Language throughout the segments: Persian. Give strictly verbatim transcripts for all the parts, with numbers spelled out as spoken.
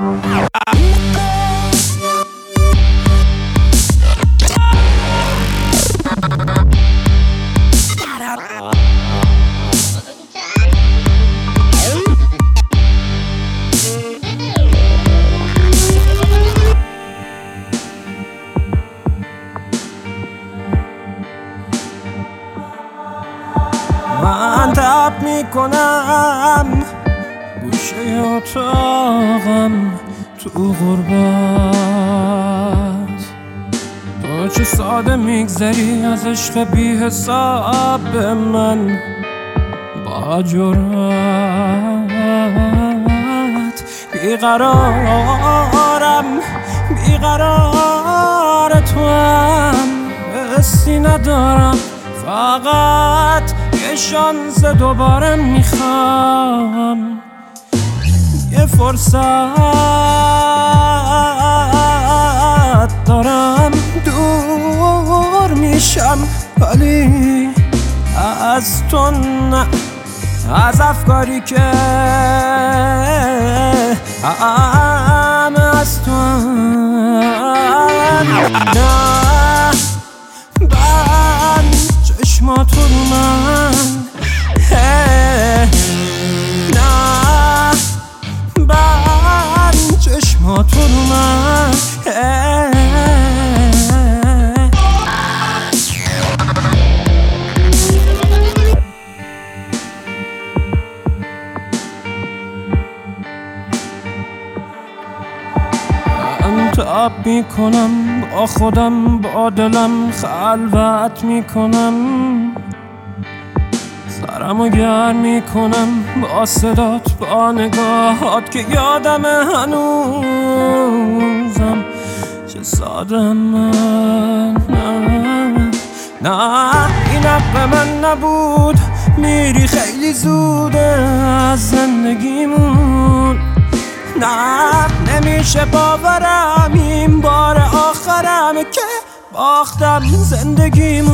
من تب میکنم گوشه اتاقم تو غربت، تو چه ساده میگذری از عشق بی حساب به من با جرأت. بیقرارم بیقرار تو هم حسی ندارم، فقط یه شانس دوباره میخوام، یه فرصت دارم. دور میشم ولی از تو نه، از افکاری که همه از تو نه. بند چشمات رو من نه، بند چشمات رو من تاب میکنم با خودم، با دلم خلوت میکنم، سرمو گرم میکنم با صدات، با نگاهات که یادم هنوزم چه ساده من. نه نه این حق من نبود، میری خیلی زوده از زندگیمون. نه نمیشه باورم این بار آخرمه که باختم زندگیمو.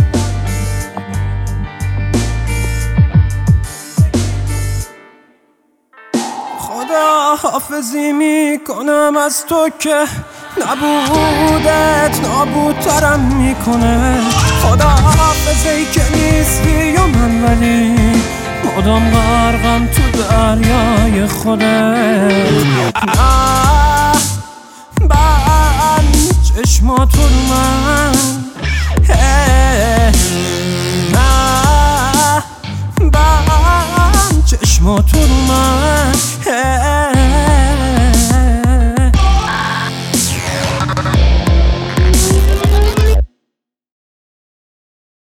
خدا حافظی میکنم از تو که نبودت نابودترم میکنه. خدا حافظی که نیستی و من ولی مدام غرقم تو دریای خودت. نه بند چشمات رو من